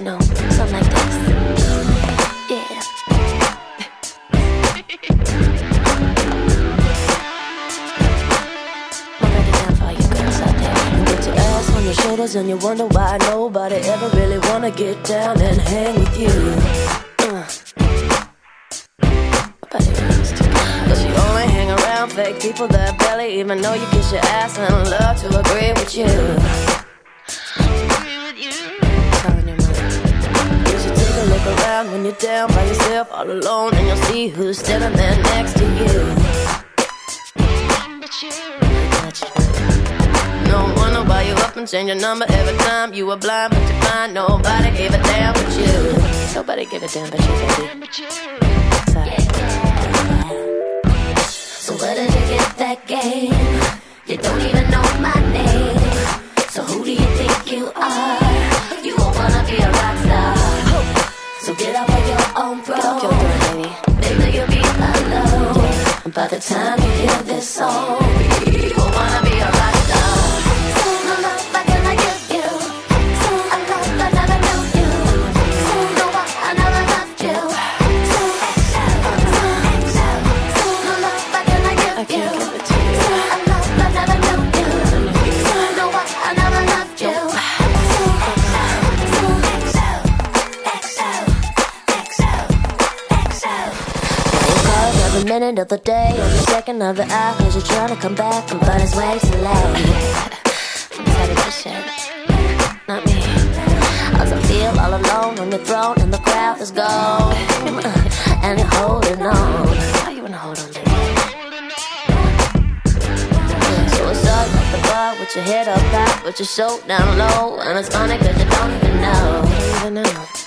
y'all know, something like this. Yeah. I'll break it down for all you girls out there. Put your ass on your shoulders and you wonder why nobody ever really wanna get down and hang with you. But you only hang around fake people that barely even know you kiss your ass and love to agree with you. Telling your mother, you should take a look around when you're down by yourself all alone, and you'll see who's standing there next to you. No wonder why you up and change your number every time you were blind, but you find nobody gave a damn but you. Nobody gave a damn but you, baby. So where did you get that game? You don't even know my name. So who do you think you are? You won't wanna be a rock star. So get off of your own throne, baby, you'll be alone. And by the time you hear this song, you won't wanna be a rock star. No love I cannot give you. A love I never knew you. No, I never loved you. No love I cannot give you. I can't give it to you. A love I never knew you. No, I never loved you. Every minute of the day, every second of the hour, 'cause you're trying to come back, but it's way too late. I'm tired of this shit. Not me. As I feel all alone on your throne and the crowd is gone, and you're holding on. How you wanna hold on, baby? So it's up at the bar with your head up high, with your shoulder down low, and it's funny 'cause you don't even know.